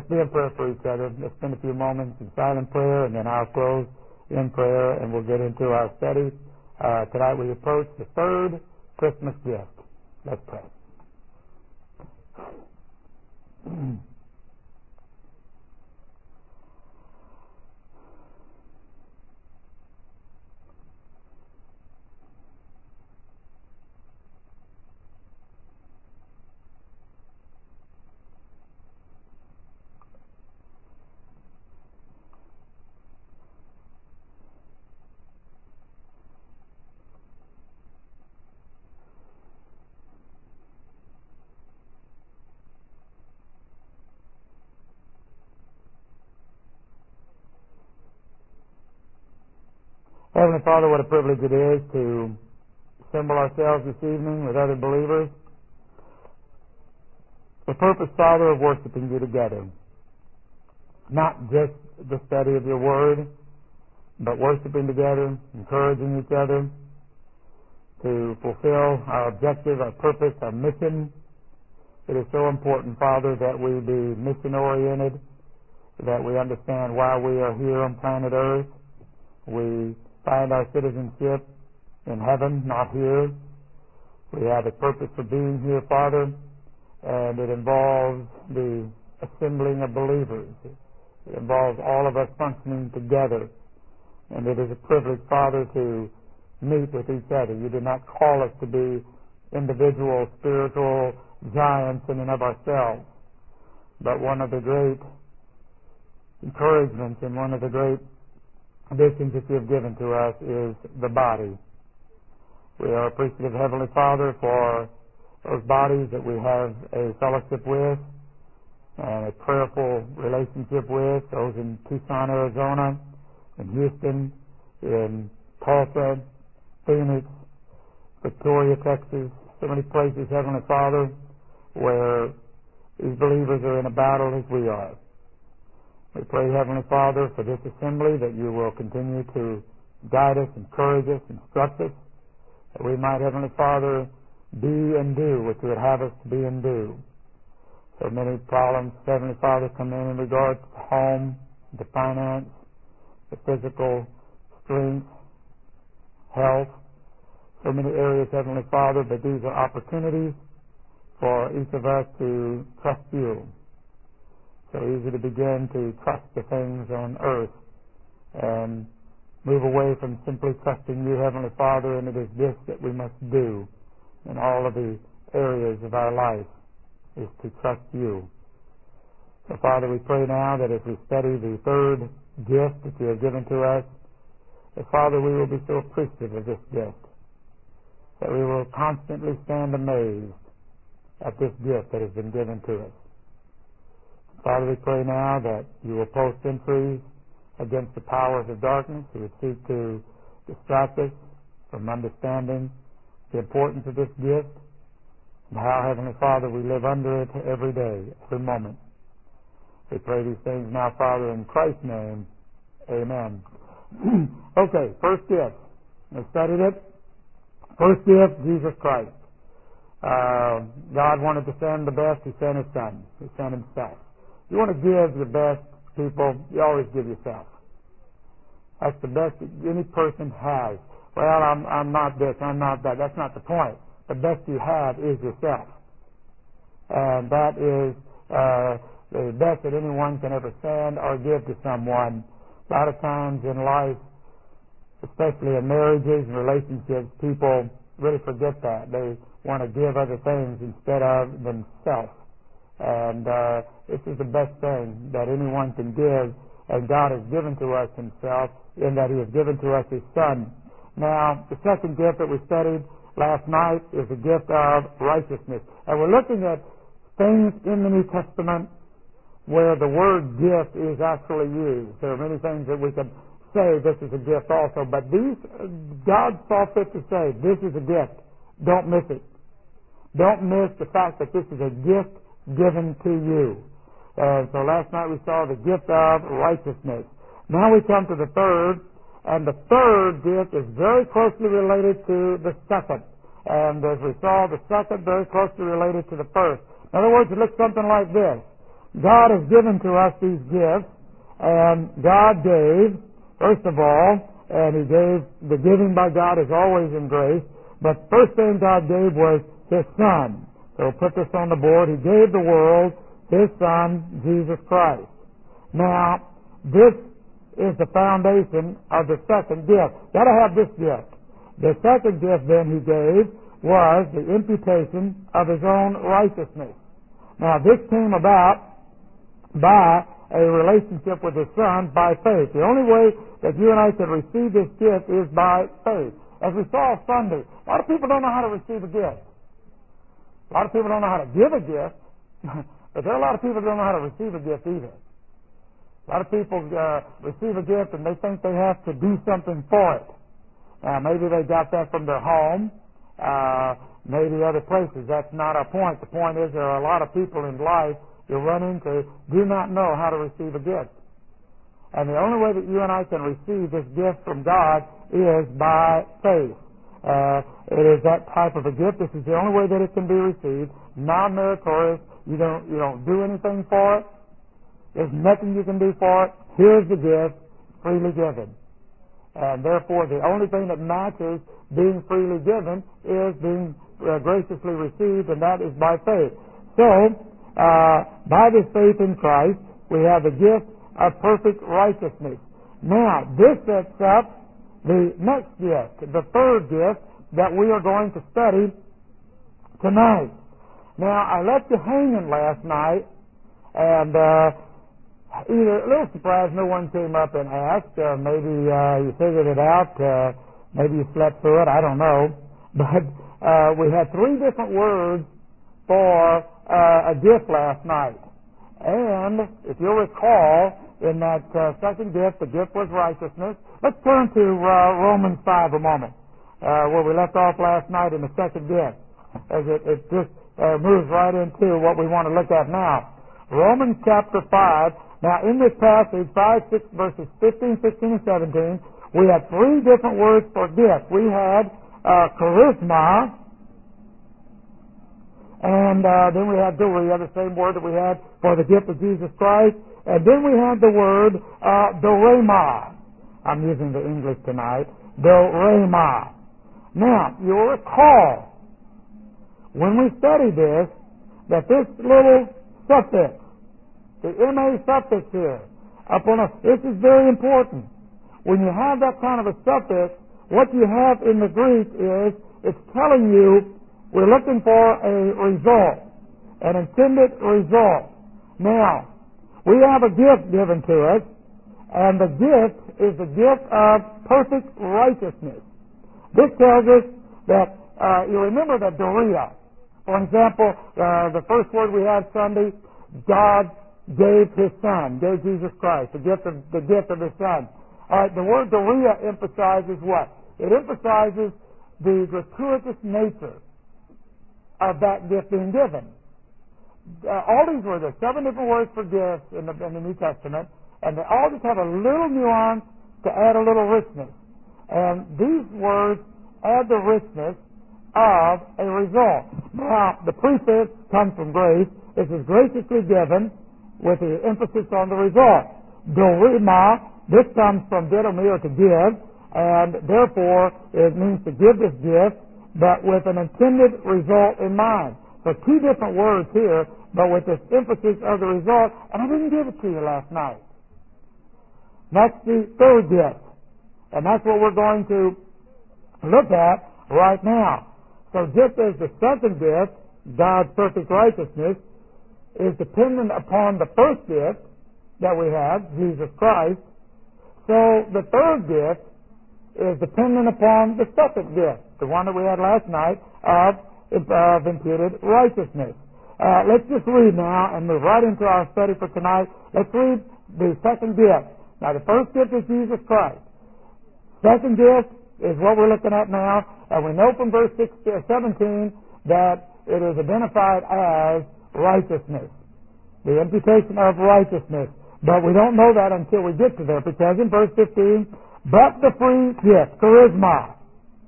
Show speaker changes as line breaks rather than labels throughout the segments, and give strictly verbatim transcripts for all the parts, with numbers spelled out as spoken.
let's be in prayer for each other. Let's spend a few moments in silent prayer, and then I'll close in prayer, and we'll get into our study. Uh, tonight we approach the third Christmas gift. Let's pray. Heavenly Father, what a privilege it is to assemble ourselves this evening with other believers. The purpose, Father, of worshiping you together. Not just the study of your word, but worshiping together, encouraging each other to fulfill our objective, our purpose, our mission. It is so important, Father, that we be mission-oriented, that we understand why we are here on planet Earth. We find our citizenship in heaven, not here. We have a purpose for being here, Father, and it involves the assembling of believers. It involves all of us functioning together. And it is a privilege, Father, to meet with each other. You did not call us to be individual spiritual giants in and of ourselves. But one of the great encouragements and one of the great additions that you have given to us is the body. We are appreciative, Heavenly Father, for those bodies that we have a fellowship with and a prayerful relationship with, those in Tucson, Arizona, in Houston, in Tulsa, Phoenix, Victoria, Texas, so many places, Heavenly Father, where these believers are in a battle as we are. We pray, Heavenly Father, for this assembly, that you will continue to guide us, encourage us, instruct us, that we might, Heavenly Father, be and do what you would have us to be and do. So many problems, Heavenly Father, come in in regards to home, to finance, to physical strength, health, so many areas, Heavenly Father, but these are opportunities for each of us to trust you. So easy to begin to trust the things on earth and move away from simply trusting you, Heavenly Father, and it is this that we must do in all of the areas of our life, is to trust you. So, Father, we pray now that as we study the third gift that you have given to us, that, Father, we will be so appreciative of this gift, that we will constantly stand amazed at this gift that has been given to us. Father, we pray now that you will post sentries against the powers of darkness who would seek to distract us from understanding the importance of this gift and how, Heavenly Father, we live under it every day, every moment. We pray these things now, Father, in Christ's name. Amen. Okay, first gift. We studied it. First gift, Jesus Christ. Uh, God wanted to send the best. He sent His Son. He sent Himself. You want to give your best, people, you always give yourself. That's the best that any person has. Well, I'm, I'm not this, I'm not that. That's not the point. The best you have is yourself. And that is uh, the best that anyone can ever send or give to someone. A lot of times in life, especially in marriages and relationships, people really forget that. They want to give other things instead of themselves. And uh, this is the best thing that anyone can give, and God has given to us Himself in that He has given to us His Son. Now, the second gift that we studied last night is the gift of righteousness. And we're looking at things in the New Testament where the word gift is actually used. There are many things that we could say this is a gift also, but these, God saw fit to say, this is a gift. Don't miss it. Don't miss the fact that this is a gift given to you. And so last night we saw the gift of righteousness. Now we come to the third, and the third gift is very closely related to the second. And as we saw, the second very closely related to the first. In other words, it looks something like this. God has given to us these gifts, and God gave, first of all, and He gave, the giving by God is always in grace, but first thing God gave was His Son. So put this on the board. He gave the world His Son, Jesus Christ. Now, this is the foundation of the second gift. Got to have this gift. The second gift then He gave was the imputation of His own righteousness. Now, this came about by a relationship with His Son by faith. The only way that you and I can receive this gift is by faith. As we saw Sunday, a lot of people don't know how to receive a gift. A lot of people don't know how to give a gift, but there are a lot of people that don't know how to receive a gift either. A lot of people uh, receive a gift and they think they have to do something for it. Now, maybe they got that from their home, uh, maybe other places. That's not our point. The point is there are a lot of people in life you run into do not know how to receive a gift. And the only way that you and I can receive this gift from God is by faith. Uh, it is that type of a gift. This is the only way that it can be received. Non-meritorious. You don't, you don't do anything for it. There's nothing you can do for it. Here's the gift, freely given. And therefore, the only thing that matches being freely given is being uh, graciously received, and that is by faith. So, uh, by this faith in Christ, we have the gift of perfect righteousness. Now, this sets up the next gift, the third gift that we are going to study tonight. Now, I left you hanging last night, and uh, either a little surprised no one came up and asked, uh, maybe uh, you figured it out, uh, maybe you slept through it, I don't know. But uh, we had three different words for uh, a gift last night. And if you'll recall, in that uh, second gift, the gift was righteousness. Let's turn to uh, Romans five a moment, uh, where we left off last night in the second gift, as it, it just uh, moves right into what we want to look at now. Romans chapter five. Now, in this passage, five, six, verses fifteen, sixteen, and seventeen, we had three different words for gift. We had uh, charisma, and uh, then we had doria, the same word that we had for the gift of Jesus Christ. And then we had the word uh, dorema. I'm using the English tonight. Dorema. Now, you'll recall, when we studied this, that this little suffix, the ma suffix here, upon a, this is very important. When you have that kind of a suffix, what you have in the Greek is, it's telling you we're looking for a result, an intended result. Now, we have a gift given to us, and the gift is the gift of perfect righteousness. This tells us that, uh, you remember that doria. For example, uh, the first word we had Sunday, God gave His Son, gave Jesus Christ, the gift of the gift of His Son. All right, the word doria emphasizes what? It emphasizes the gratuitous nature of that gift being given. Uh, all these words, there's seven different words for gifts in the, in the New Testament, and they all just have a little nuance to add a little richness. And these words add the richness of a result. Now, the prefix comes from grace. This is graciously given with the emphasis on the result. Dorema, this comes from didomi, or to give, and therefore it means to give this gift, but with an intended result in mind. So two different words here, but with this emphasis of the result, and I didn't give it to you last night. That's the third gift, and that's what we're going to look at right now. So just as the second gift, God's perfect righteousness, is dependent upon the first gift that we have, Jesus Christ, so the third gift is dependent upon the second gift, the one that we had last night, of of imputed righteousness. Uh, let's just read now and move right into our study for tonight. Let's read the second gift. Now, the first gift is Jesus Christ. Second gift is what we're looking at now, and we know from verse seventeen that it is identified as righteousness, the imputation of righteousness. But we don't know that until we get to there, because in verse fifteen, but the free gift, charisma,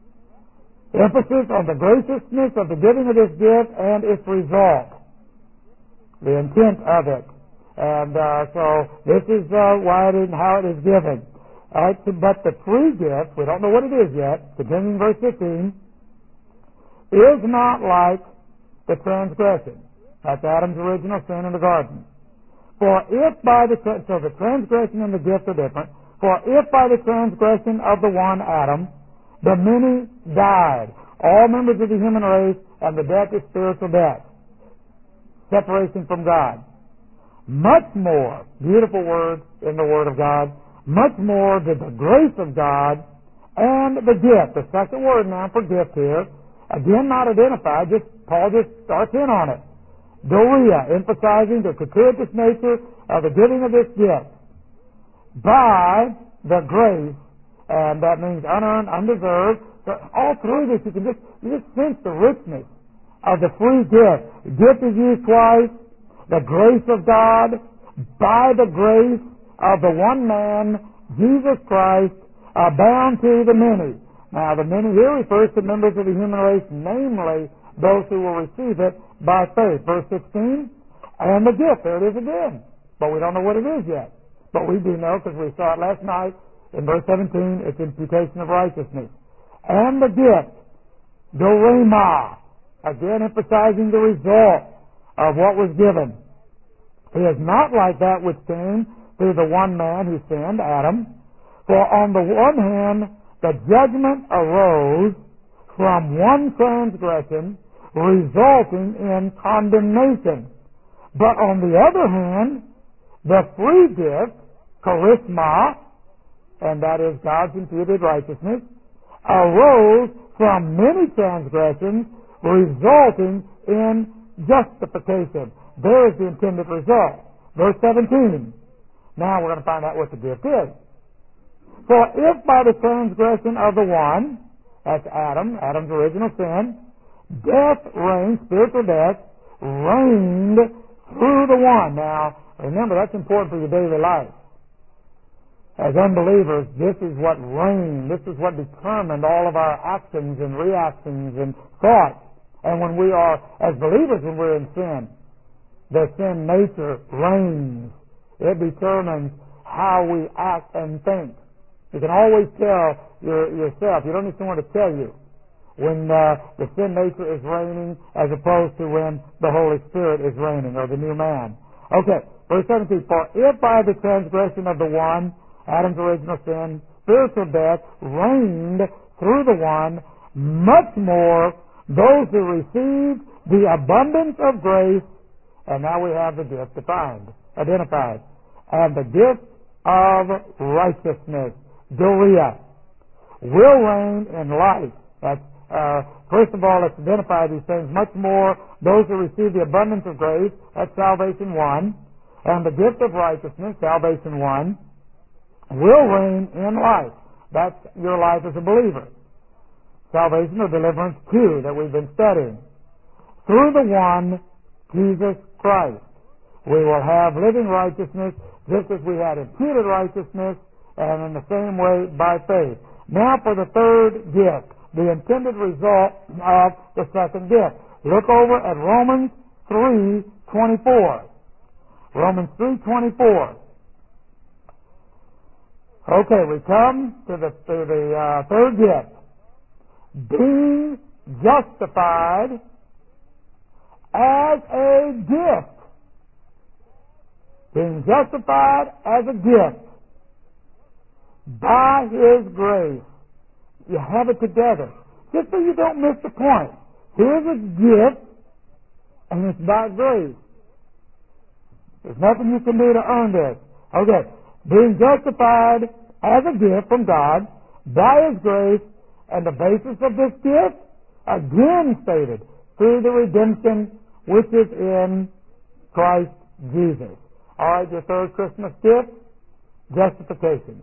emphasis on the graciousness of the giving of this gift and its result, the intent of it. And uh, so this is uh, why it is, how it is given. All right, so, but the free gift, we don't know what it is yet, continuing verse fifteen, is not like the transgression. That's Adam's original sin in the garden. For if by the, so the transgression and the gift are different, for if by the transgression of the one Adam, the many died, all members of the human race, and the death is spiritual death, separation from God. Much more, beautiful word in the Word of God, much more did the grace of God and the gift, the second word now for gift here, again not identified, just Paul just starts in on it. Doria, emphasizing the gratuitous nature of the giving of this gift. By the grace, and that means unearned, undeserved. So all through this you can just, you just sense the richness of the free gift. The gift is used twice. The grace of God, by the grace of the one man, Jesus Christ, uh, bound to the many. Now, the many here refers to members of the human race, namely those who will receive it by faith. Verse sixteen, and the gift, there it is again. But we don't know what it is yet. But we do know, because we saw it last night, in verse seventeen, it's imputation of righteousness. And the gift, dorema, again emphasizing the result of what was given. It is not like that which came through the one man who sinned, Adam. For on the one hand, the judgment arose from one transgression, resulting in condemnation. But on the other hand, the free gift, charisma, and that is God's imputed righteousness, arose from many transgressions, resulting in justification. There is the intended result. Verse seventeen. Now we're going to find out what the gift is. For if by the transgression of the one, that's Adam, Adam's original sin, death reigned, spiritual death, reigned through the one. Now, remember, that's important for your daily life. As unbelievers, this is what reigned, this is what determined all of our actions and reactions and thoughts. And when we are, as believers, when we're in sin, the sin nature reigns. It determines how we act and think. You can always tell your, yourself, you don't need someone to tell you, when uh, the sin nature is reigning as opposed to when the Holy Spirit is reigning, or the new man. Okay, verse seventeen, for if by the transgression of the one, Adam's original sin, spiritual death reigned through the one, much more those who received the abundance of grace, and now we have the gift defined, identified, and the gift of righteousness, doria, will reign in life. That's, uh, first of all, let's identify these things. Much more those who receive the abundance of grace, that's salvation one, and the gift of righteousness, salvation one, will reign in life. That's your life as a believer. Salvation or deliverance two that we've been studying. Through the one, Jesus Christ, we will have living righteousness just as we had imputed righteousness, and in the same way by faith. Now for the third gift, the intended result of the second gift. Look over at Romans three twenty-four. Romans three twenty-four. Okay, we come to the, to the uh, third gift. Being justified as a gift. Being justified as a gift by His grace. You have it together. Just so you don't miss the point. Here's a gift, and it's by grace. There's nothing you can do to earn this. Okay. Being justified as a gift from God by His grace, and the basis of this gift, again stated, through the redemption which is in Christ Jesus. All right, your third Christmas gift, justification.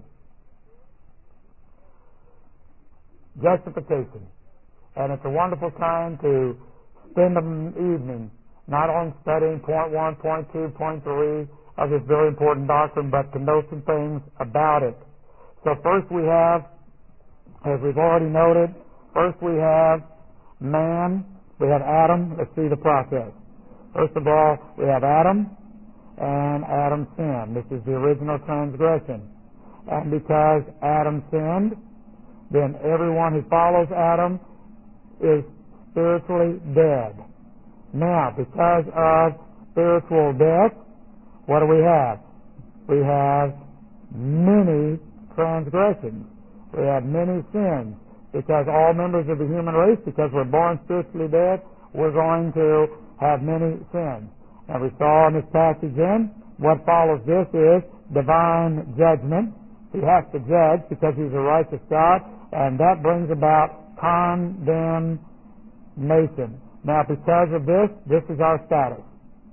Justification. And it's a wonderful time to spend the evening not on studying point one, point two, point three of this very important doctrine, but to know some things about it. So first we have, as we've already noted, first we have man, we have Adam. Let's see the process. First of all, we have Adam, and Adam sinned. This is the original transgression. And because Adam sinned, then everyone who follows Adam is spiritually dead. Now, because of spiritual death, what do we have? We have many transgressions. We have many sins. Because all members of the human race, because we're born spiritually dead, we're going to have many sins. And we saw in this passage then, what follows this is divine judgment. He has to judge because he's a righteous God, and that brings about condemnation. Now, because of this, this is our status.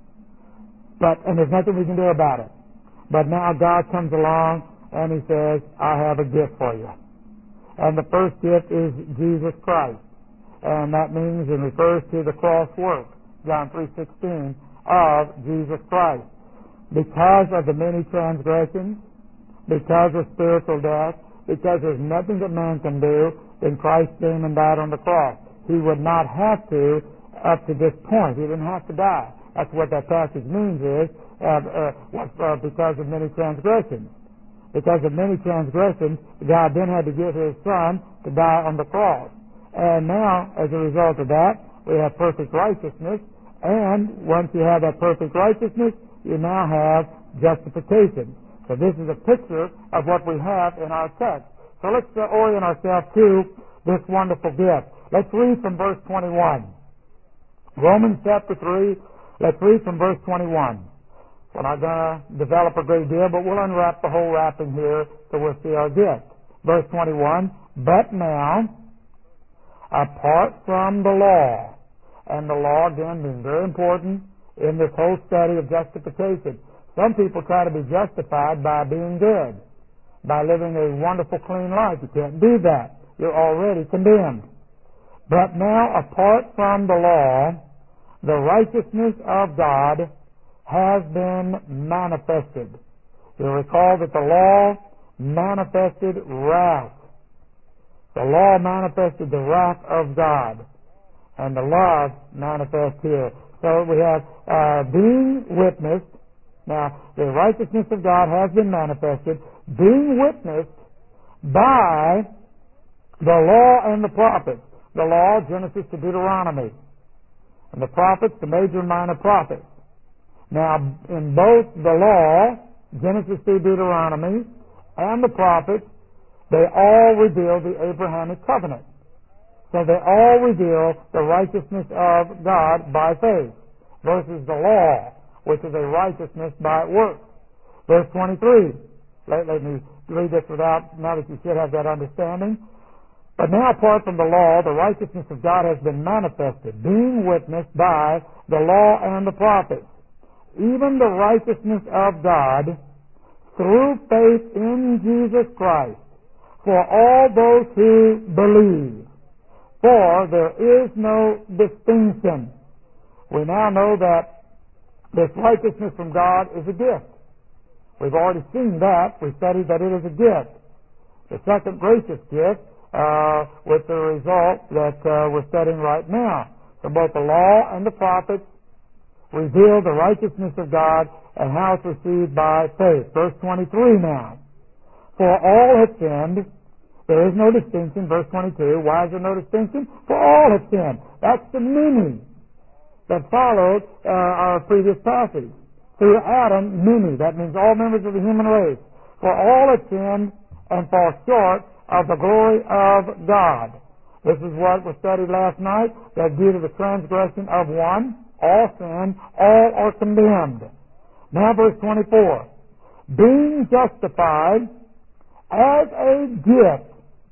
But, and there's nothing we can do about it. But now God comes along and he says, I have a gift for you. And the first gift is Jesus Christ. And that means and refers to the cross work, John three sixteen, of Jesus Christ. Because of the many transgressions, because of spiritual death, because there's nothing that man can do, then Christ came and died on the cross. He would not have to up to this point. He didn't have to die. That's what that passage means is uh, uh, uh, because of many transgressions. Because of many transgressions, God then had to give his Son to die on the cross. And now, as a result of that, we have perfect righteousness. And once you have that perfect righteousness, you now have justification. So this is a picture of what we have in our text. So let's uh, orient ourselves to this wonderful gift. Let's read from verse twenty-one. Romans chapter three, let's read from verse twenty-one. We're not going to develop a great deal, but we'll unwrap the whole wrapping here so we'll see our gift. Verse twenty-one, but now, apart from the law, and the law, again, being very important in this whole study of justification. Some people try to be justified by being good, by living a wonderful, clean life. You can't do that. You're already condemned. But now, apart from the law, the righteousness of God has been manifested. You'll recall that the law manifested wrath. The law manifested the wrath of God, and the love manifests here. So we have uh, being witnessed. Now, the righteousness of God has been manifested, being witnessed by the law and the prophets. The law, Genesis to Deuteronomy, and the prophets, the major and minor prophets. Now, in both the law, Genesis through Deuteronomy, and the prophets, they all reveal the Abrahamic covenant. So they all reveal the righteousness of God by faith versus the law, which is a righteousness by works. Verse twenty-three. Let, let me read this without, now that you should have that understanding. But now, apart from the law, the righteousness of God has been manifested, being witnessed by the law and the prophets, even the righteousness of God through faith in Jesus Christ for all those who believe. For there is no distinction. We now know that this righteousness from God is a gift. We've already seen that. We studied that it is a gift. The second gracious gift, uh, with the result that uh, we're studying right now. So both the law and the prophets reveal the righteousness of God and how it's received by faith. Verse twenty-three now. For all have sinned. There is no distinction. Verse twenty-two. Why is there no distinction? For all have sinned. That's the many that followed uh, our previous passage. Through Adam, many. That means all members of the human race. For all have sinned and fall short of the glory of God. This is what was studied last night, that due to the transgression of one, all sin, all are condemned. Now verse twenty-four. Being justified as a gift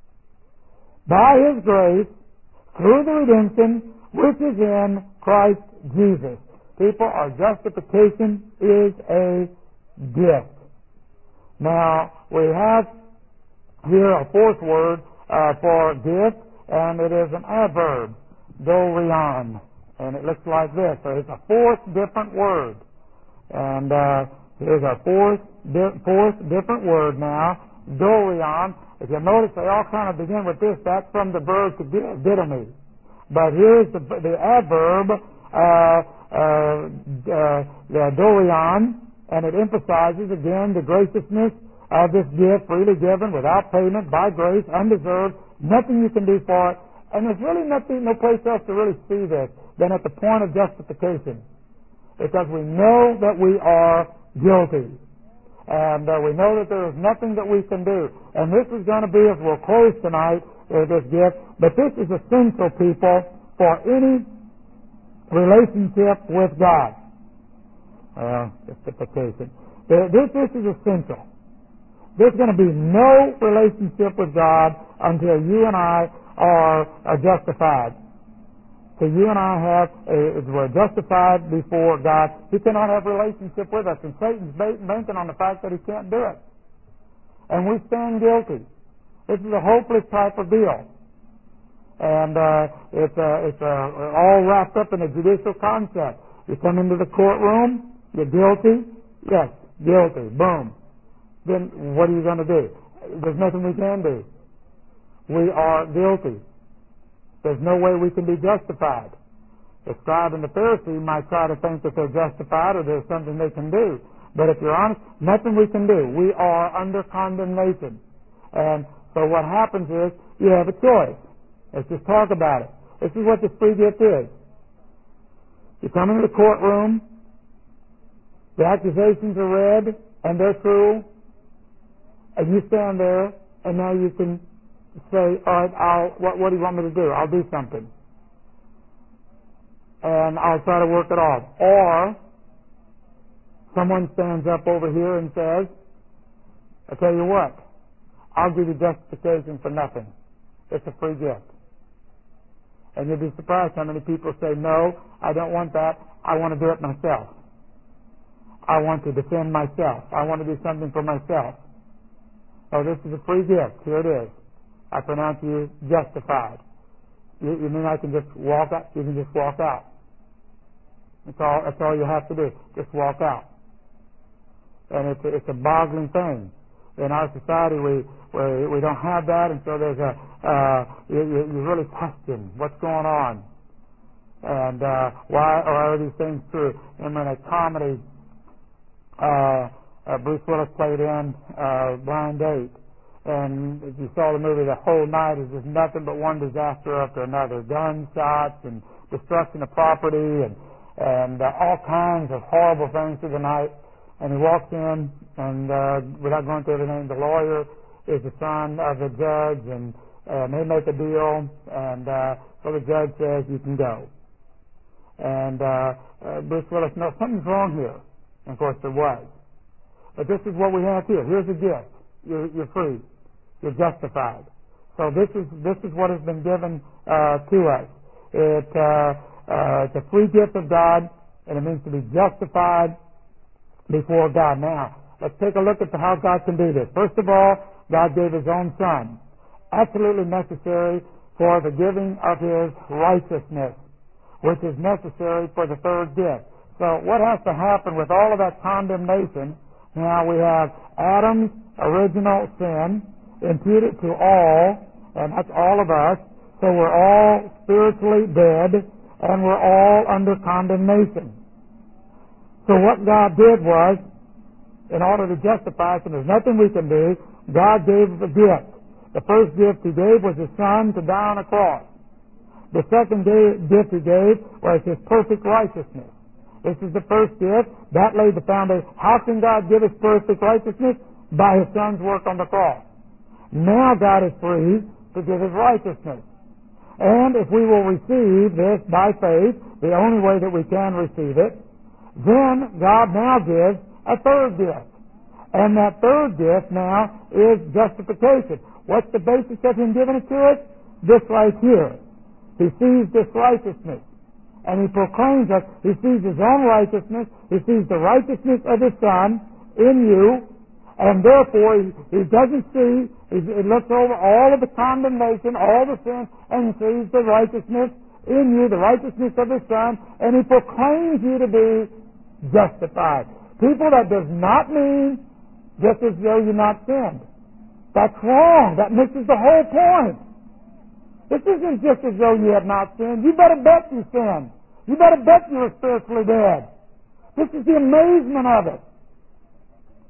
by His grace through the redemption which is in Christ Jesus. People, our justification is a gift. Now, we have here a fourth word uh, for gift, and it is an adverb, doreon. And it looks like this. So it's a fourth different word. And uh, here's a fourth, di- fourth different word now, doreon. If you notice, they all kind of begin with this. That's from the verb to didomi. But here's the, the adverb, uh, uh, uh, the doreon, And it emphasizes, again, the graciousness of this gift, freely given, without payment, by grace, undeserved, nothing you can do for it. And there's really nothing, no place else to really see this than at the point of justification. Because we know that we are guilty. And uh, we know that there is nothing that we can do. And this is going to be, as we'll close tonight, uh, this gift, but this is essential, people, for any relationship with God. Well, justification. This, this is essential. There's going to be no relationship with God until you and I are, are justified. So you and I have, uh, we're justified before God. He cannot have a relationship with us, and Satan's banking on the fact that he can't do it. And we stand guilty. This is a hopeless type of deal. And uh, it's, uh, it's uh, all wrapped up in a judicial concept. You come into the courtroom, you're guilty, yes, guilty, boom. Then what are you going to do? There's nothing we can do. We are guilty. There's no way we can be justified. The scribe and the Pharisee might try to think that they're justified or there's something they can do. But if you're honest, nothing we can do. We are under condemnation. And so what happens is you have a choice. Let's just talk about it. This is what this free gift is. You come into the courtroom, the accusations are read, and they're true, and you stand there, and now you can say, all right, I'll, what, what do you want me to do? I'll do something. And I'll try to work it off. Or someone stands up over here and says, I tell you what, I'll give you justification for nothing. It's a free gift. And you'll be surprised how many people say, no, I don't want that. I want to do it myself. I want to defend myself. I want to do something for myself. Oh, this is a free gift. Here it is. I pronounce you justified. You, you mean I can just walk out? You can just walk out. That's all, that's all you have to do. Just walk out. And it's a, it's a boggling thing. In our society, we, we, we don't have that, and so there's a, uh, you, you, you really question what's going on. And uh, why are these things true? And when a comedy, uh, uh, Bruce Willis played in uh, Blind Date, and if you saw the movie, the whole night is just nothing but one disaster after another. Gunshots and destruction of property and, and uh, all kinds of horrible things through the night. And he walks in, and uh, without going through everything, the lawyer is the son of the judge, and, and they make a deal, and uh, so the judge says, you can go. And uh, uh, Bruce Willis, no, something's wrong here. And of course there was. But this is what we have here. Here's a gift. You're, you're free. You're justified. So this is this is what has been given uh, to us. It uh, uh, it's a free gift of God, and it means to be justified before God. Now, let's take a look at how God can do this. First of all, God gave His own Son, absolutely necessary for the giving of His righteousness, which is necessary for the third gift. So what has to happen with all of that condemnation? Now we have Adam's original sin imputed to all, and that's all of us. So we're all spiritually dead, and we're all under condemnation. So what God did was, in order to justify us, and there's nothing we can do, God gave us a gift. The first gift He gave was His Son to die on a cross. The second gift He gave was His perfect righteousness. This is the first gift. That laid the foundation. How can God give us perfect righteousness? By His Son's work on the cross. Now God is free to give His righteousness. And if we will receive this by faith, the only way that we can receive it, then God now gives a third gift. And that third gift now is justification. What's the basis of Him giving it to us? This right here. He sees this righteousness. And He proclaims us. He sees His own righteousness. He sees the righteousness of His Son in you. And therefore, He, he doesn't see, he, he looks over all of the condemnation, all the sin, and He sees the righteousness in you, the righteousness of His Son, and He proclaims you to be justified. People, that does not mean just as though you're not sinned. That's wrong. That misses the whole point. This isn't just as though you have not sinned. You better bet you sinned. You better bet you were spiritually dead. This is the amazement of it.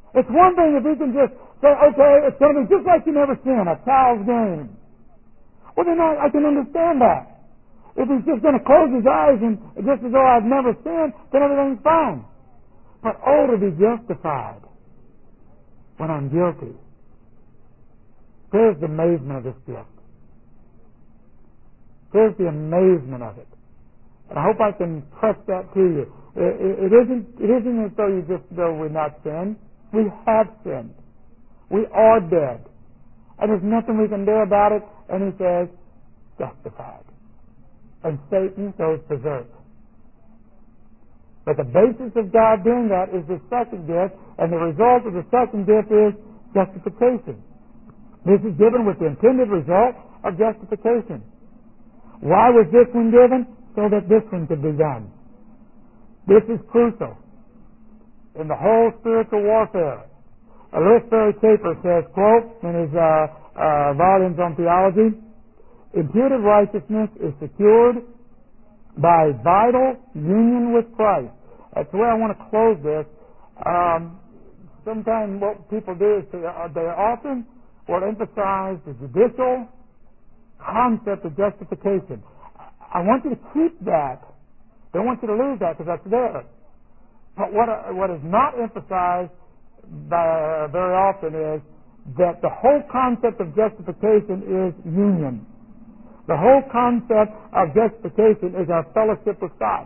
It's one thing if he can just say, okay, it's going to be just like you never sin, a child's game. Well, then I, I can understand that. If he's just going to close his eyes and just as though I've never sinned, then everything's fine. But oh, to be justified when I'm guilty. There's the amazement of this gift. There's the amazement of it. And I hope I can press that to you. It, it, it isn't it isn't as though you just though we're not sinned. We have sinned. We are dead. And there's nothing we can do about it. And he says, justified. And Satan goes berserk. But the basis of God doing that is the second gift, and the result of the second gift is justification. This is given with the intended result of justification. Why was this one given? So that this one could be done. This is crucial in the whole spiritual warfare. Lewis Ferry Chafer says, quote, in his uh, uh, volumes on theology, imputed righteousness is secured by vital union with Christ. That's the way I want to close this. Um, sometimes what people do is they, uh, they often will emphasize the judicial concept of justification. I want you to keep that. Don't want you to lose that because that's there. But what, uh, what is not emphasized by, uh, very often is that the whole concept of justification is union. The whole concept of justification is our fellowship with God.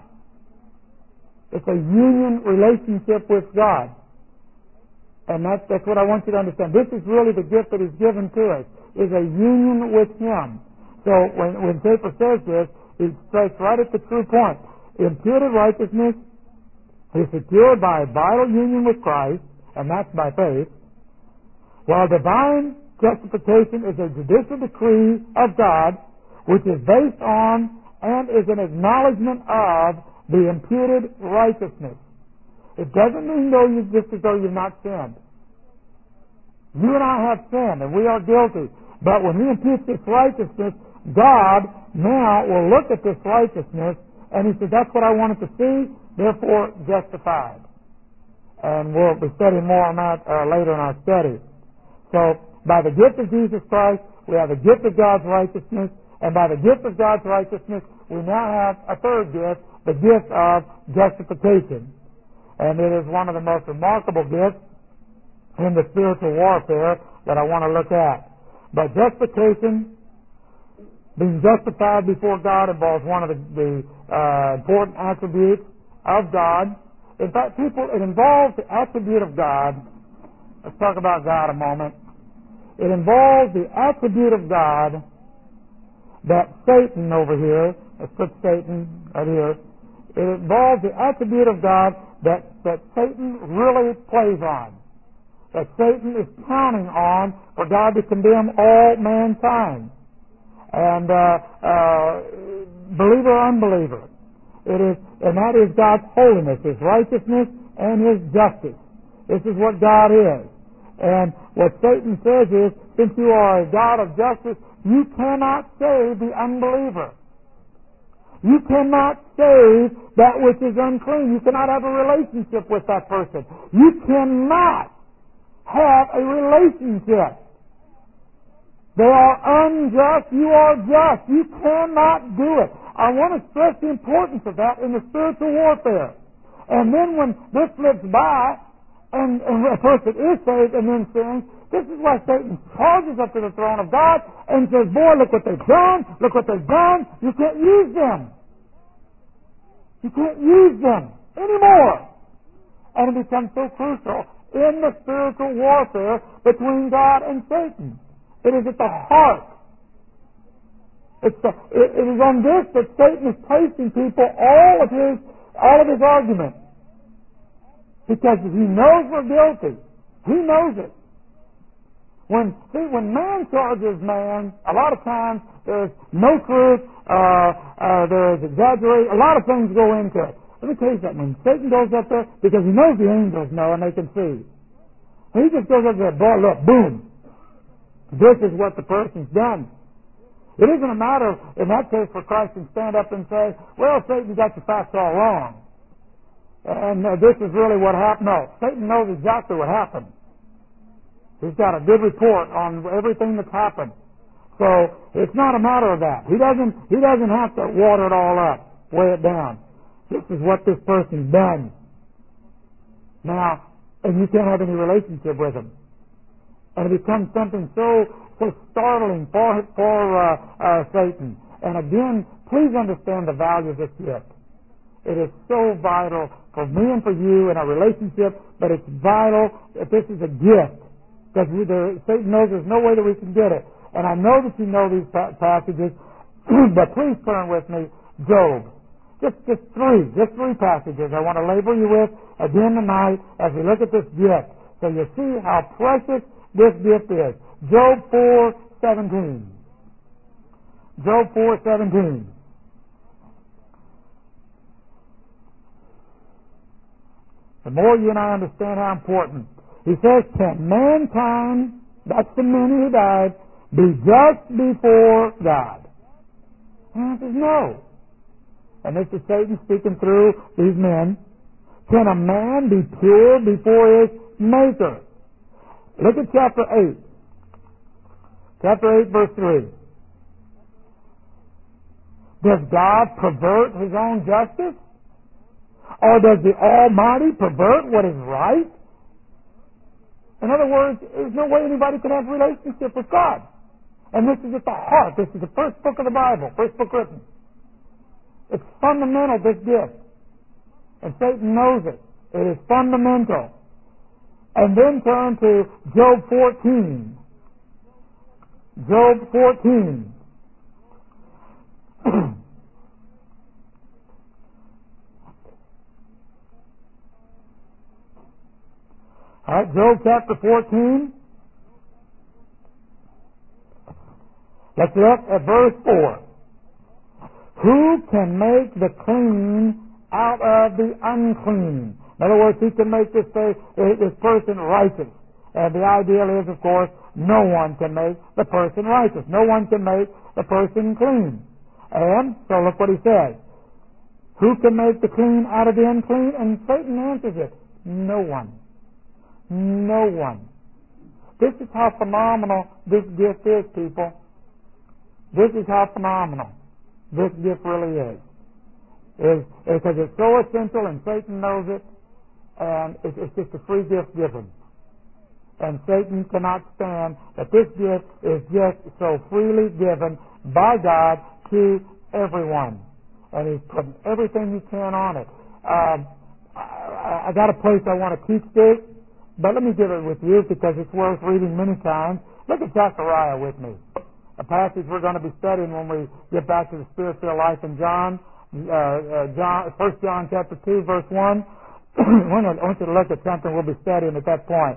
It's a union relationship with God. And that's, that's what I want you to understand. This is really the gift that is given to us, is a union with Him. So when, when Chafer says this, he strikes right at the true point. Imputed righteousness is secured by a vital union with Christ, and that's by faith, while divine justification is a judicial decree of God, which is based on and is an acknowledgement of the imputed righteousness. It doesn't mean though you just as though you've not sinned. You and I have sinned, and we are guilty. But when He imputes this righteousness, God now will look at this righteousness, and He said, that's what I wanted to see, therefore justified. And we'll be studying more on that uh, later in our study. So, by the gift of Jesus Christ, we have the gift of God's righteousness, and by the gift of God's righteousness, we now have a third gift, the gift of justification. And it is one of the most remarkable gifts in the spiritual warfare that I want to look at. But justification, being justified before God, involves one of the, the uh, important attributes of God. In fact, people, it involves the attribute of God. Let's talk about God a moment. It involves the attribute of God that Satan over here, let's put Satan right here, it involves the attribute of God that, that Satan really plays on. That Satan is counting on for God to condemn all mankind. And uh, uh, believer or unbeliever. It is, and that is God's holiness, His righteousness, and His justice. This is what God is. And what Satan says is, since you are a God of justice, you cannot save the unbeliever. You cannot save that which is unclean. You cannot have a relationship with that person. You cannot have a relationship. They are unjust. You are just. You cannot do it. I want to stress the importance of that in the spiritual warfare. And then when this slips by, and, and a person is saved and then sins, this is why Satan charges up to the throne of God and says, boy, look what they've done. Look what they've done. You can't use them. You can't use them anymore. And it becomes so crucial in the spiritual warfare between God and Satan. It is at the heart. It's the, it, it is on this that Satan is placing people all of his all of his arguments. Because he knows we're guilty. He knows it. When see, when man charges man, a lot of times there's no truth, uh, uh, there's exaggeration, a lot of things go into it. Let me tell you something. When Satan goes up there, because he knows the angels know and they can see, he just goes up there, boy, look, boom. This is what the person's done. It isn't a matter, in that case, for Christ to stand up and say, well, Satan got the facts all wrong. And uh, this is really what happened. No, Satan knows exactly what happened. He's got a good report on everything that's happened. So it's not a matter of that. He doesn't. He doesn't have to water it all up, weigh it down. This is what this person's done. Now, and you can't have any relationship with him, and it becomes something so so startling for for uh, uh, Satan. And again, please understand the value of this gift. It is so vital for me and for you in our relationship, but it's vital that this is a gift. Because Satan knows there's no way that we can get it. And I know that you know these pa- passages, but please turn with me, Job. Just, just three, just three passages I want to labor you with again tonight as we look at this gift. So you see how precious this gift is. Job four seventeen. Job four seventeen. The more you and I understand how important. He says, can mankind, that's the many who died, be just before God? And the answer is no. And this is Satan speaking through these men. Can a man be pure before his Maker? Look at chapter eight. Chapter eight, verse three. Does God pervert his own justice? Or does the Almighty pervert what is right? In other words, there's no way anybody can have a relationship with God. And this is at the heart. This is the first book of the Bible, first book written. It's fundamental, this gift. And Satan knows it. It is fundamental. And then turn to Job fourteen. Job fourteen. All right, Job chapter fourteen. Let's look at verse four. Who can make the clean out of the unclean? In other words, who can make this, this person righteous? And the ideal is, of course, no one can make the person righteous. No one can make the person clean. And so look what he says. Who can make the clean out of the unclean? And Satan answers it. No one. No one. This is how phenomenal this gift is, people. This is how phenomenal this gift really is. Is because it's so essential and Satan knows it, and it's, it's just a free gift given. And Satan cannot stand that this gift is just so freely given by God to everyone. And he's putting everything he can on it. Um, I, I got a place I want to teach this, but let me give it with you because it's worth reading many times. Look at Zechariah with me. A passage we're going to be studying when we get back to the spiritual life in John. Uh, uh, John, First John chapter two, verse one. I want you to look at something we'll be studying at that point.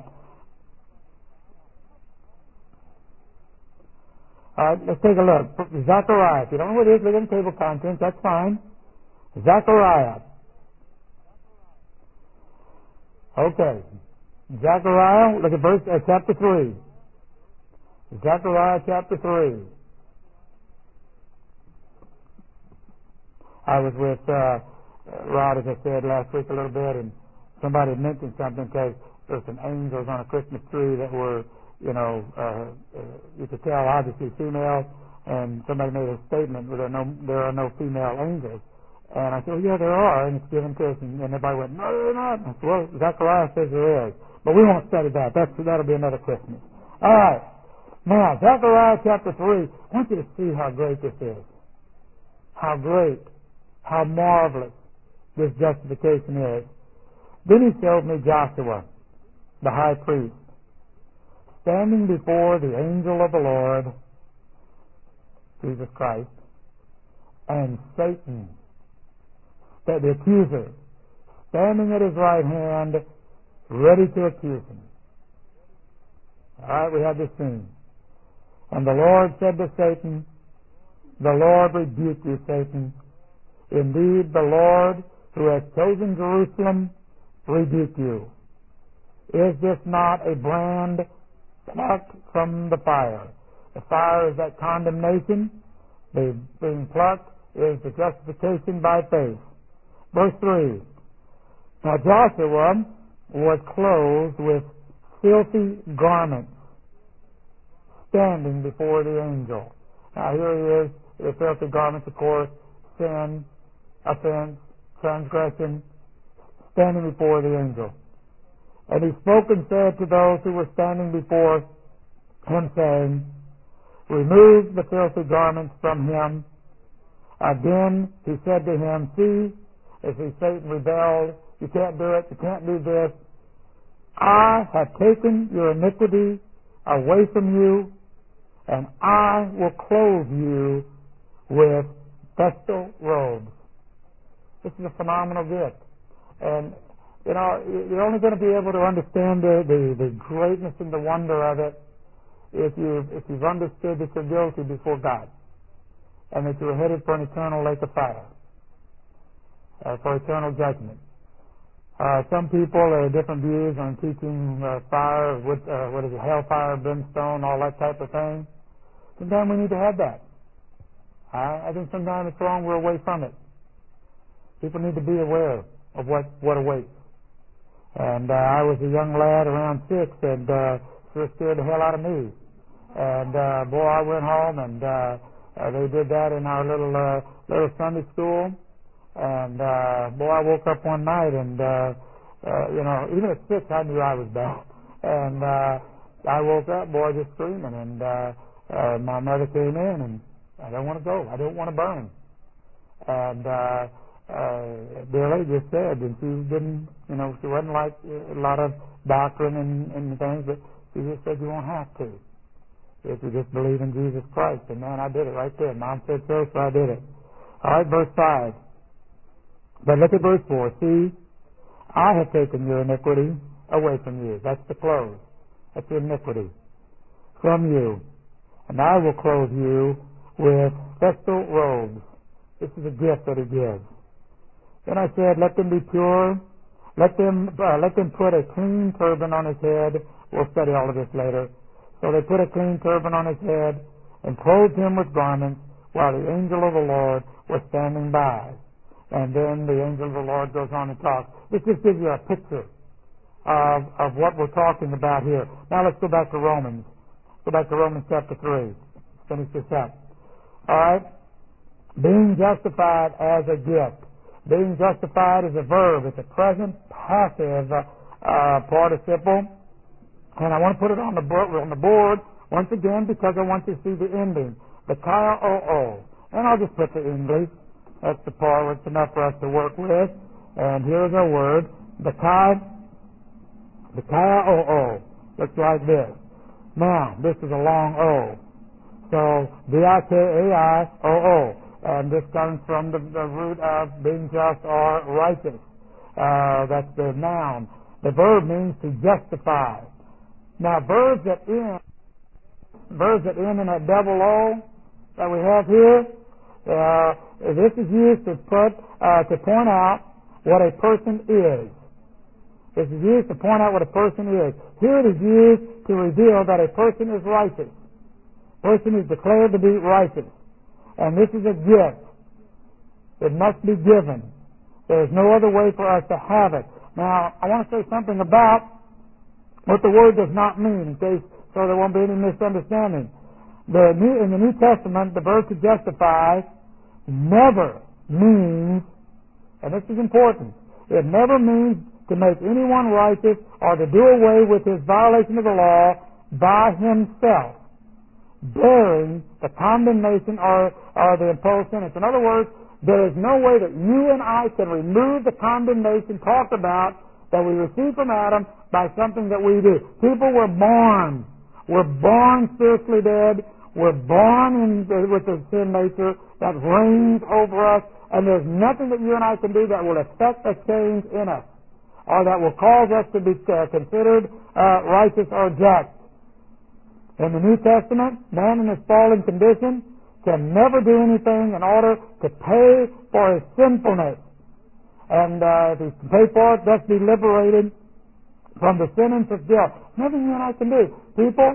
All right, let's take a look. Zechariah. If you don't know what it is, look at the table of contents. That's fine. Zechariah. Okay. Zechariah, look at verse uh, chapter three. Zechariah chapter three. I was with uh, Rod, as I said last week a little bit, and somebody had mentioned something because there's some angels on a Christmas tree that were, you know, uh, uh, you could tell obviously female, and somebody made a statement where there are no, there are no female angels. And I said, well, yeah, there are, and it's given to us. And, and everybody went, no, they're not. I said, well, Zechariah says there is. But we won't study that. That's, that'll be another Christmas. All right. Now, Zechariah chapter three, I want you to see how great this is. How great, how marvelous this justification is. Then he showed me Joshua, the high priest, standing before the angel of the Lord, Jesus Christ, and Satan, the accuser, standing at his right hand, ready to accuse him. All right, we have this scene. And the Lord said to Satan, the Lord rebuke you, Satan. Indeed, the Lord who has chosen Jerusalem rebuke you. Is this not a brand plucked from the fire? The fire is that condemnation. The being plucked is the justification by faith. Verse three. Now Joshua was clothed with filthy garments, standing before the angel. Now here he is, the filthy garments, of course, sin, offense, transgression, standing before the angel. And he spoke and said to those who were standing before him, saying, remove the filthy garments from him. Again he said to him, see, as he Satan rebelled, you can't do it, you can't do this. I have taken your iniquity away from you, and I will clothe you with festal robes. This is a phenomenal gift. And, you know, you're only going to be able to understand the, the, the greatness and the wonder of it if, you, if you've understood that you're guilty before God and that you're headed for an eternal lake of fire, uh, for eternal judgment. Uh, some people have different views on teaching uh, fire, what, uh, what is it, hellfire, brimstone, all that type of thing. Sometimes we need to have that. I, I think sometimes it's wrong, we're away from it. People need to be aware of what, what awaits. And uh, I was a young lad around six, and uh, sure scared the hell out of me. And uh, boy, I went home, and uh, uh, they did that in our little uh, little Sunday school. And uh, boy, I woke up one night, and uh, uh, you know, even at six, I knew I was bad. And uh, I woke up, boy, just screaming. And uh, uh, my mother came in, and I don't want to go. I don't want to burn. And uh, uh, dear lady just said, and she didn't, you know, she wasn't like a lot of doctrine and, and things, but she just said you won't have to if you just believe in Jesus Christ. And man, I did it right there. Mom said so, so I did it. All right, verse five. But look at verse four. See, I have taken your iniquity away from you. That's the clothes. That's the iniquity from you. And I will clothe you with festal robes. This is a gift that he gives. Then I said, let them be pure. Let them, uh, let them put a clean turban on his head. We'll study all of this later. So they put a clean turban on his head and clothed him with garments while the angel of the Lord was standing by. And then the angel of the Lord goes on and talks. This just gives you a picture of, of what we're talking about here. Now let's go back to Romans. Go back to Romans chapter three. Finish this up. All right? Being justified as a gift. Being justified is a verb. It's a present passive uh, uh, participle. And I want to put it on the, board, on the board once again because I want you to see the ending. The Kaya O O. And I'll just put the English. That's the part where it's enough for us to work with. And here's our word. The Kaya, the Kaya O O. Looks like this. Now, this is a long O. So, V I K A I O O. And this comes from the, the root of being just or righteous. Uh, that's the noun. The verb means to justify. Now, verbs that end, verbs that end in that double O that we have here, uh, this is used to put, uh, to point out what a person is. This is used to point out what a person is. Here it is used to reveal that a person is righteous. Person is declared to be righteous. And this is a gift. It must be given. There is no other way for us to have it. Now, I want to say something about what the word does not mean, in case so there won't be any misunderstanding. The New, in the New Testament, the verb to justify never means, and this is important, it never means to make anyone righteous or to do away with his violation of the law by himself, bearing the condemnation or, or the imposed sentence. In other words, there is no way that you and I can remove the condemnation talked about that we receive from Adam by something that we do. People were born. We're born spiritually dead. We're born in, with the sin nature that reigns over us, and there's nothing that you and I can do that will affect a change in us or that will cause us to be uh, considered uh, righteous or just. In the New Testament, man in his fallen condition can never do anything in order to pay for his sinfulness. And uh, if he can pay for it, thus be liberated from the sentence of guilt. Nothing you and I can do. People,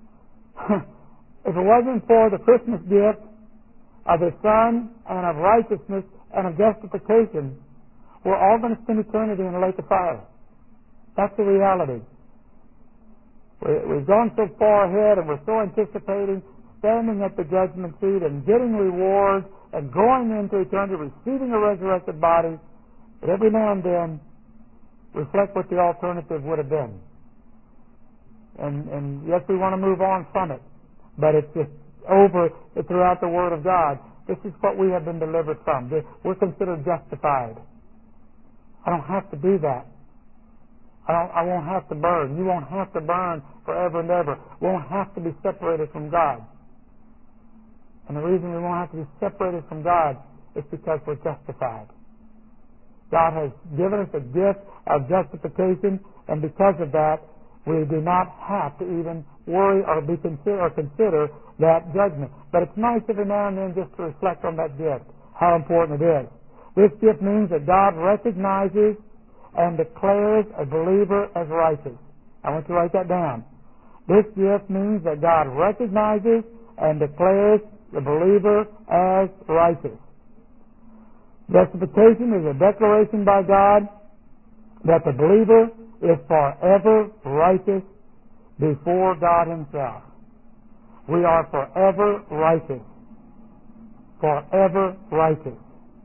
if it wasn't for the Christmas gift of His Son and of righteousness and of justification, we're all going to spend eternity in a lake of fire. That's the reality. We, we've gone so far ahead, and we're so anticipating standing at the judgment seat and getting rewards and going into eternity, receiving a resurrected body, but every now and then reflect what the alternative would have been. And, and yes, we want to move on from it, but it's just over throughout the Word of God. This is what we have been delivered from. We're considered justified. I don't have to do that. I, don't, I won't have to burn. You won't have to burn forever and ever. We won't have to be separated from God. And the reason we won't have to be separated from God is because we're justified. God has given us a gift of justification, and because of that, we do not have to even worry or be consider or consider that judgment. But it's nice every now and then just to reflect on that gift, how important it is. This gift means that God recognizes and declares a believer as righteous. I want you to write that down. This gift means that God recognizes and declares the believer as righteous. Justification is a declaration by God that the believer is forever righteous before God Himself. We are forever righteous. Forever righteous.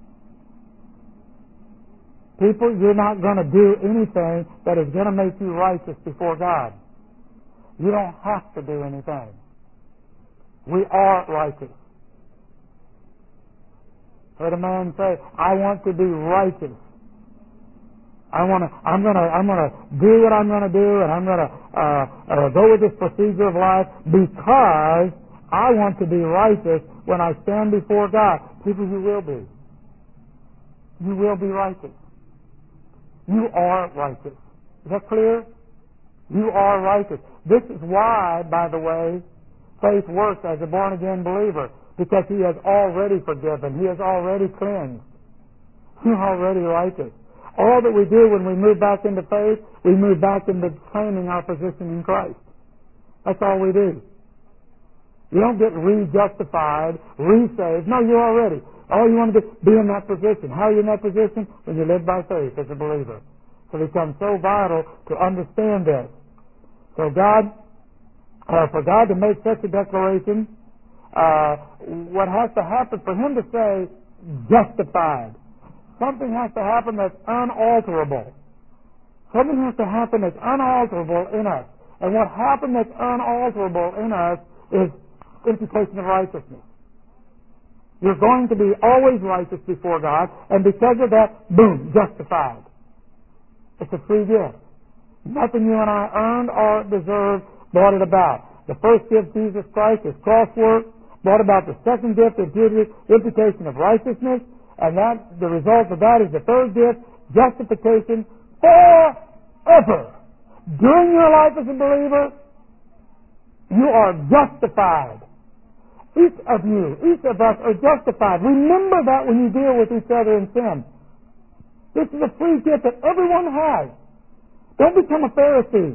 People, you're not going to do anything that is going to make you righteous before God. You don't have to do anything. We are righteous. Heard a man say, "I want to be righteous. I want to. I'm going to. I'm going to do what I'm going to do, and I'm going to uh, uh, go with this procedure of life because I want to be righteous when I stand before God." People, you will be. You will be righteous. You are righteous. Is that clear? You are righteous. This is why, by the way, faith works as a born-again believer, because he has already forgiven. He has already cleansed. You're already righteous. All that we do when we move back into faith, we move back into claiming our position in Christ. That's all we do. You don't get re-justified, re-saved. No, you're already. All you want to do is be in that position. How are you in that position? When you live by faith as a believer. So it becomes so vital to understand this. So God, uh, for God to make such a declaration, uh, what has to happen for Him to say, justified, something has to happen that's unalterable. Something has to happen that's unalterable in us. And what happened that's unalterable in us is imputation of righteousness. You're going to be always righteous before God, and because of that, boom, justified. It's a free gift. Nothing you and I earned or deserved brought it about. The first gift, Jesus Christ, His cross work, brought about the second gift, imputation of righteousness, and that the result of that is the third gift, justification forever. During your life as a believer, you are justified. Each of you, each of us are justified. Remember that when you deal with each other in sin. This is a free gift that everyone has. Don't become a Pharisee.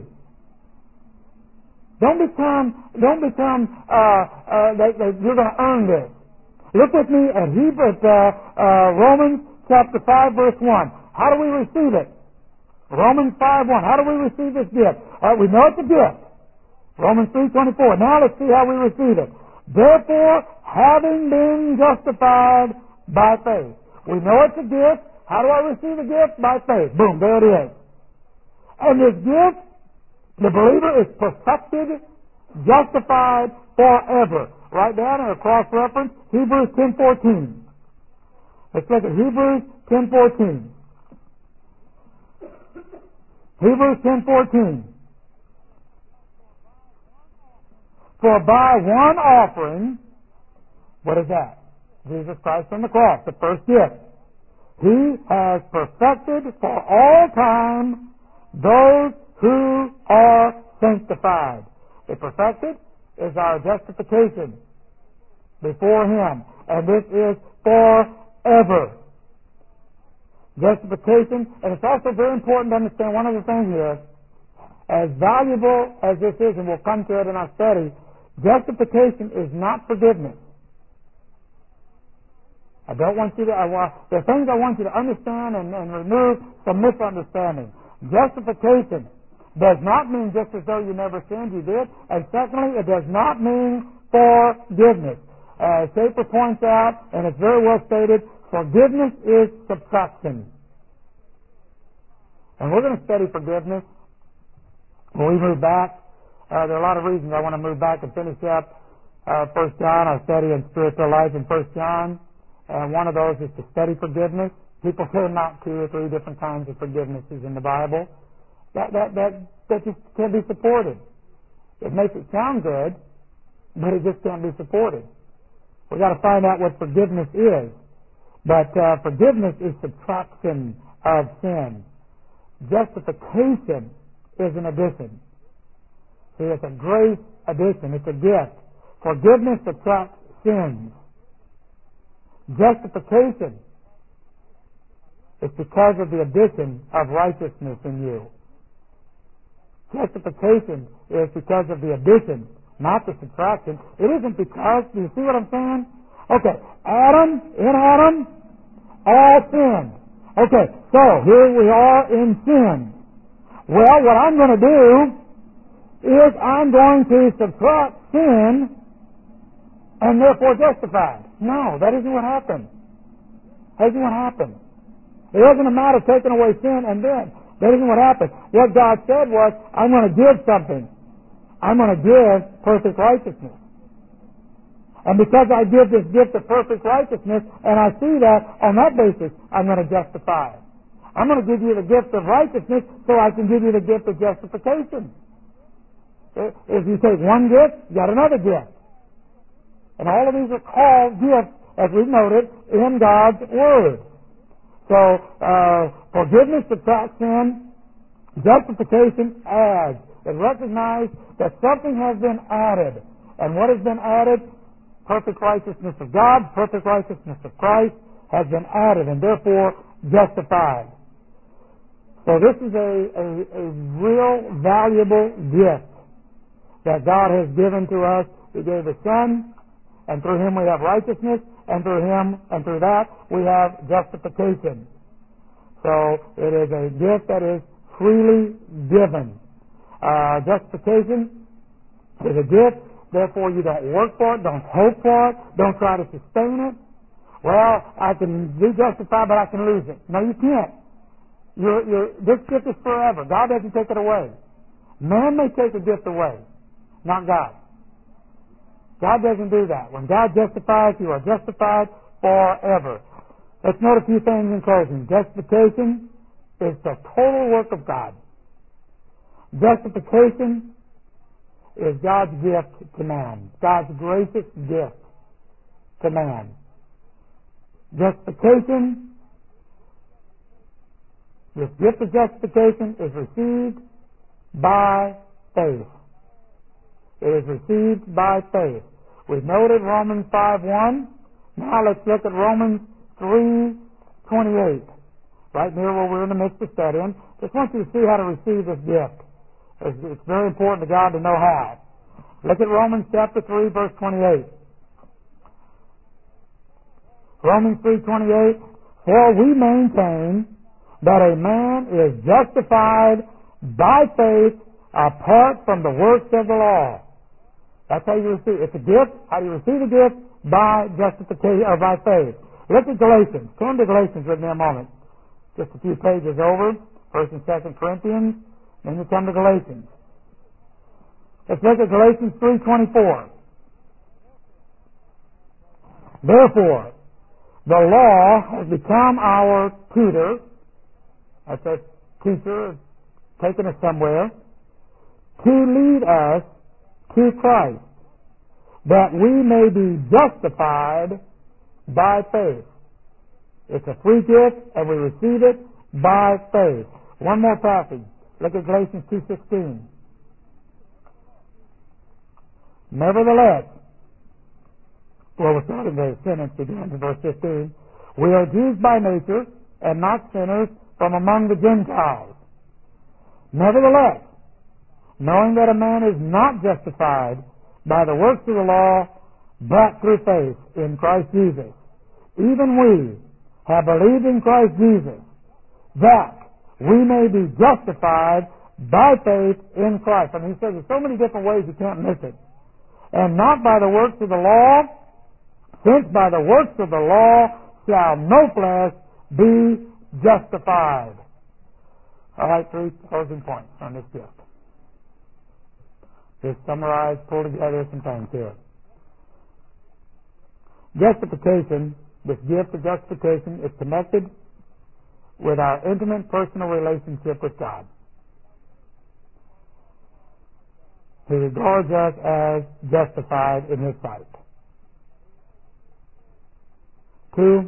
Don't become, don't become, uh, uh, that, that you're going to earn this. Look with me at Hebrews, uh, uh, Romans chapter five, verse one. How do we receive it? Romans five, one. How do we receive this gift? All right, we know it's a gift. Romans three, twenty-four. Now let's see how we receive it. Therefore, having been justified by faith. We know it's a gift. How do I receive a gift? By faith. Boom, there it is. And this gift, the believer is perfected, justified forever. Write down in a cross-reference, Hebrews ten fourteen. Let's look at Hebrews ten fourteen. Hebrews ten fourteen. For by one offering, what is that? Jesus Christ on the cross, the first gift. He has perfected for all time those who are sanctified. The perfected is our justification before Him, and this is forever. Justification, and it's also very important to understand one other thing here. As valuable as this is, and we'll come to it in our study, justification is not forgiveness. I don't want you to, I want, there are things I want you to understand and, and remove some misunderstanding. Justification does not mean just as though you never sinned, you did. And secondly, it does not mean forgiveness. As Schaeffer points out, and it's very well stated, forgiveness is subtraction. And we're going to study forgiveness when we move back. Uh, there are a lot of reasons I want to move back and finish up uh, First John, our study in spiritual life in First John. And one of those is to study forgiveness. People say not two or three different kinds of forgivenesses in the Bible. That, that, that, that just can't be supported. It makes it sound good, but it just can't be supported. We've got to find out what forgiveness is. But uh, forgiveness is subtraction of sin. Justification is an addition. See, it's a grace addition. It's a gift. Forgiveness subtracts sins. Justification is because of the addition of righteousness in you. Justification is because of the addition, not the subtraction. It isn't because, do you see what I'm saying? Okay, Adam, in Adam, all sinned. Okay, so here we are in sin. Well, what I'm going to do is I'm going to subtract sin and therefore justify. No, that isn't what happened. That isn't what happened. It wasn't a matter of taking away sin and then. That isn't what happened. What God said was, I'm going to give something. I'm going to give perfect righteousness. And because I give this gift of perfect righteousness, and I see that, on that basis, I'm going to justify. I'm going to give you the gift of righteousness so I can give you the gift of justification. If you take one gift, you got another gift. And all of these are called gifts, as we've noted, in God's Word. So, uh, forgiveness subtracts sin, justification adds. It recognizes that something has been added. And what has been added? Perfect righteousness of God, perfect righteousness of Christ has been added and therefore justified. So this is a, a, a real valuable gift that God has given to us. He gave His Son, and through Him we have righteousness, and through Him and through that we have justification. So it is a gift that is freely given. Uh, justification is a gift, therefore you don't work for it, don't hope for it, don't try to sustain it. Well, I can be justified, but I can lose it. No, you can't. You're, you're, this gift is forever. God doesn't take it away. Man may take a gift away, not God. God doesn't do that. When God justifies, you are justified forever. Let's note a few things in closing. Justification is the total work of God. Justification is God's gift to man, God's gracious gift to man. Justification, this gift of justification is received by faith. It is received by faith. We've noted Romans five one. Now let's look at Romans three twenty-eight. Right near where we're in the midst of studying. Just want you to see how to receive this gift. It's, it's very important to God to know how. Look at Romans chapter three, verse twenty-eight. Romans three twenty-eight. For we maintain that a man is justified by faith apart from the works of the law. That's how you receive. It's a gift. How do you receive a gift? By justification or by faith. Look at Galatians. Turn to Galatians with me a moment. Just a few pages over. First and Second Corinthians. Then you come to Galatians. Let's look at Galatians three twenty-four. Therefore, the law has become our tutor. That's a teacher taking us somewhere. To lead us to Christ, that we may be justified by faith. It's a free gift, and we receive it by faith. One more passage. Look at Galatians two sixteen. Nevertheless, well, we're starting the sentence again in verse fifteen. We are Jews by nature, and not sinners from among the Gentiles. Nevertheless, knowing that a man is not justified by the works of the law, but through faith in Christ Jesus. even we have believed in Christ Jesus, that we may be justified by faith in Christ. I mean, he says there's so many different ways you can't miss it. And not by the works of the law, since by the works of the law shall no flesh be justified. All right, three closing points on this gift. Just summarize, pull together some things here. Justification, this gift of justification is connected with our intimate personal relationship with God. He regards us as justified in His sight. Two,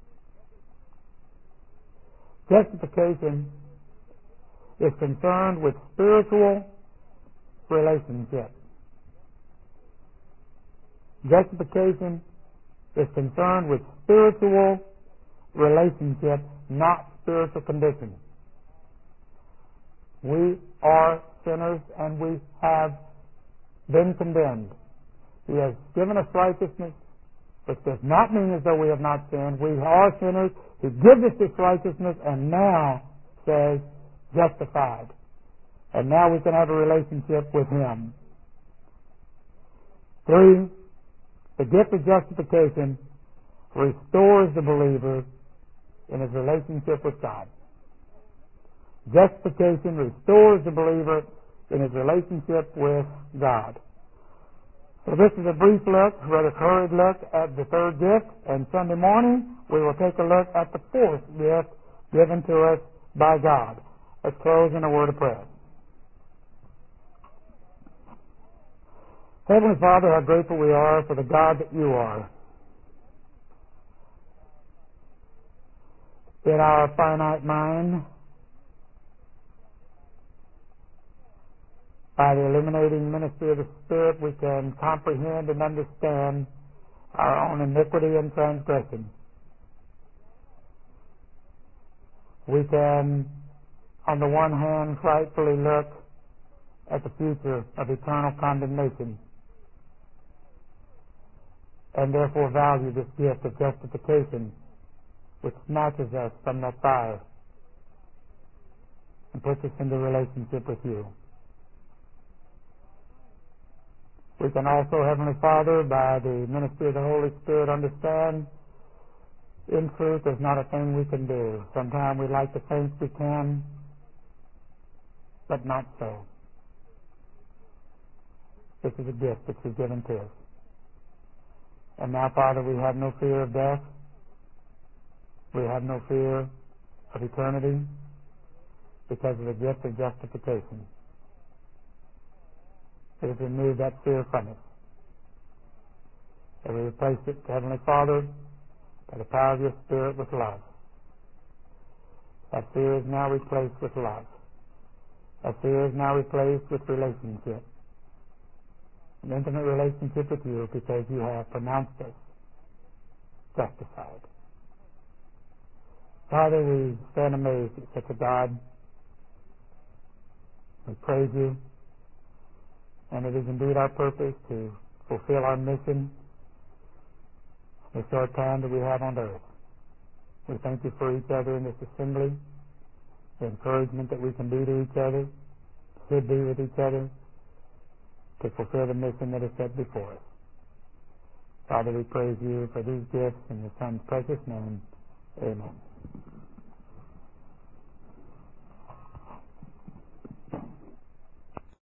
justification is concerned with spiritual relationship. Justification is concerned with spiritual relationship, not spiritual condition. We are sinners and we have been condemned. He has given us righteousness, which does not mean as though we have not sinned. We are sinners. He gives us this righteousness and now says justified. And now we can have a relationship with Him. Three, the gift of justification restores the believer in his relationship with God. Justification restores the believer in his relationship with God. So this is a brief look, a rather hurried look at the third gift, and Sunday morning we will take a look at the fourth gift given to us by God. Let's close in a word of prayer. Heavenly Father, how grateful we are for the God that You are. In our finite mind, by the illuminating ministry of the Spirit, we can comprehend and understand our own iniquity and transgression. We can, on the one hand, frightfully look at the future of eternal condemnation, and therefore value this gift of justification, which snatches us from that fire and puts us into relationship with You. We can also, Heavenly Father, by the ministry of the Holy Spirit, understand in truth there's not a thing we can do. Sometimes we like to think we can, but not so. This is a gift that You've given to us. And now, Father, we have no fear of death. We have no fear of eternity because of the gift of justification. It has removed that fear from us. And we replace it, Heavenly Father, by the power of Your Spirit with love. That fear is now replaced with love. That fear is now replaced with relationship. An intimate relationship with You because You have pronounced us justified. Father, we stand amazed at such a God. We praise You. And it is indeed our purpose to fulfill our mission in the short time that we have on earth. We thank You for each other in this assembly, the encouragement that we can do to each other, should be with each other, to fulfill the mission that is set before us. Father, we praise You for these gifts in Your Son's precious name. Amen.